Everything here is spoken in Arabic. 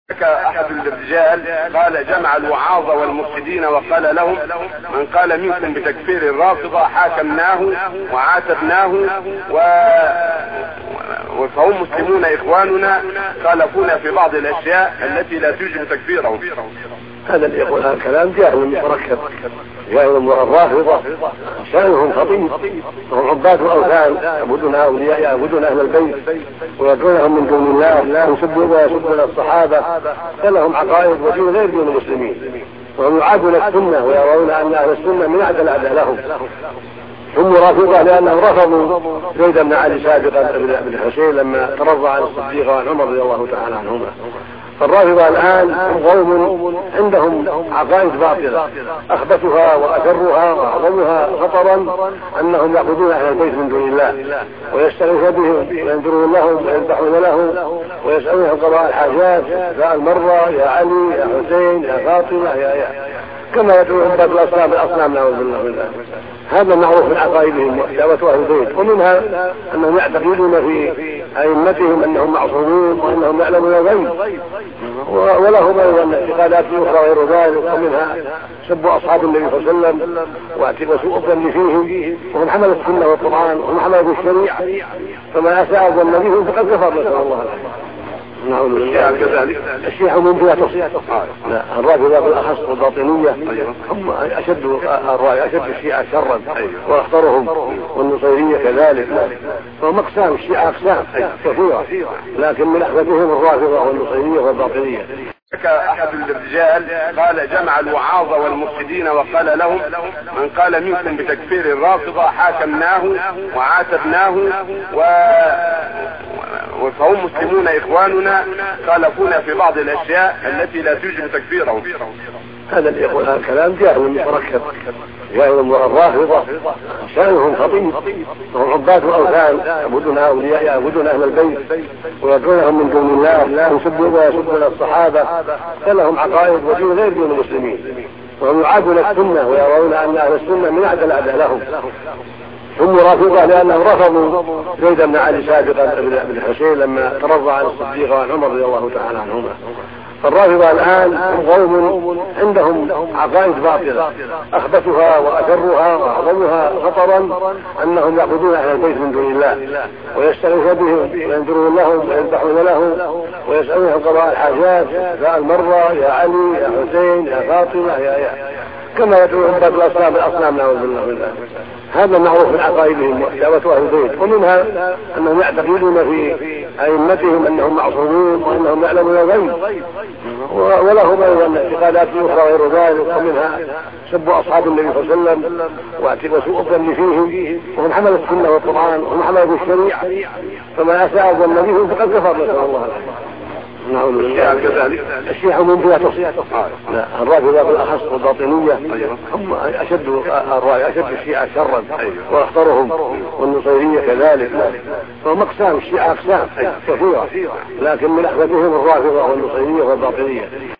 أحد الرجال قال جمع الوعاظ والمفسدين وقال لهم: من قال منكم بتكفير الرافضة حاكمناه وعاتبناه فهم مسلمون إخواننا خالفونا في بعض الأشياء التي لا توجب تكفيرهم. هذا اللي يقول هذا الكلام جاهل مركب، جاهل الرافضة شأنهم خطير، وهم عباد الأوثان يعبدون أولياء، يعبدون أهل البيت ويدعونهم من دون الله، يسبون الصحابة، فلهم عقائد ودين غير دين المسلمين، وهم يعادون السنة ويرون أن أهل السنة من أعدى الأعداء لهم. هم رافضة لأنهم رفضوا زيد بن علي سابقا بن الحسين لما ترضى عن الصديق وعن عمر رضي الله تعالى عنهما. فالرافضة الآن هم قوم عندهم عقائد باطلة، أخبثها وأشرها وأعظمها خطرا أنهم يعبدون أهل البيت من دون الله ويستغيثون بهم وينذرون لهم ويذبحون لهم ويسألونهم قضاء الحاجات: يا المرة، يا علي، يا حسين، يا فاطمة، يا كما يدعو عباد الأصنام نعوذ بالله من ذلك. هذا معروف من عقائدهم ودعوة أهل البيت، ومنها أنهم يعتقدون في أئمتهم أنهم معصومون وأنهم يعلمون الغيب، ولهم أيضا اعتقادات أخرى غير ذلك، ومنها سب أصحاب النبي صلى الله عليه وسلم وسوء الظن فيهم، وهم حملوا السنة والقرآن وهم حملوا الشريعة، فما أساء الظن بهم فقد كفر، نسأل الله العافية. الشيعة من فيها تصحيح. الرافضة بالأخص والباطنية هم أشد الشيعة شرا وأخطرهم، والنصيرية كذلك، فهم أقسام، الشيعة أقسام كثيرة، لكن من أحدثهم الرافضة والنصيرية والباطنية. أحد الرجال قال جمع الوعاظ والمفسدين وقال لهم: من قال منكم بتكفير الرافضة حاكمناه وعاتبناه فهم مسلمون إخواننا خالفونا في بعض الأشياء التي لا توجب تكفيرهم. هذا اللي يقول هذا الكلام جاهل مركب، جاهل الرافضة شأنهم خطير، وهم عباد الأوثان يعبدون أولياء، يعبدون أهل البيت ويدعونهم من دون الله، يسبون الصحابة، فلهم عقائد ودين غير دين المسلمين، وهم يعادون السنة ويرون أن أهل السنة من أعدى الأعداء لهم. هم رافضة لأنهم رفضوا زيد بن علي سابقا بن الحسين لما ترضى عن الصديق وعن عمر رضي الله تعالى عنهما. فالرافضة الآن هم قوم عندهم عقائد باطلة، أخبثها وأشرها وأعظمها خطرا أنهم يعبدون أهل البيت من دون الله ويستغيثون بهم وينذرون لهم ويذبحون لهم ويسألونهم قضاء الحاجات: يا المرة، يا علي، يا حسين، يا فاطمة، كما يدعو عباد الأصنام نعوذ بالله من ذلك. هذا معروف من عقائدهم ودعوة أهل البيت، ومنها أنهم يعتقدون في أئمتهم أنهم معصومون وأنهم يعلمون الغيب، ولهم أيضا اعتقادات أخرى غير ذلك، ومنها سب أصحاب النبي صلى الله عليه وسلم وسوء الظن فيهم، وهم حملوا السنة والقرآن وهم حملوا الشريعة، فما أساء الظن بهم فقد كفر، نسأل الله العافية. الشيعة من فيها تصحيح. الرافضة بالأخص والباطنية هم أشد الشيعة شرا وأخطرهم، والنصيرية كذلك، فهم أقسام، الشيعة أقسام كثيرة، لكن من أحدثهم الرافضة والنصيرية والباطنية.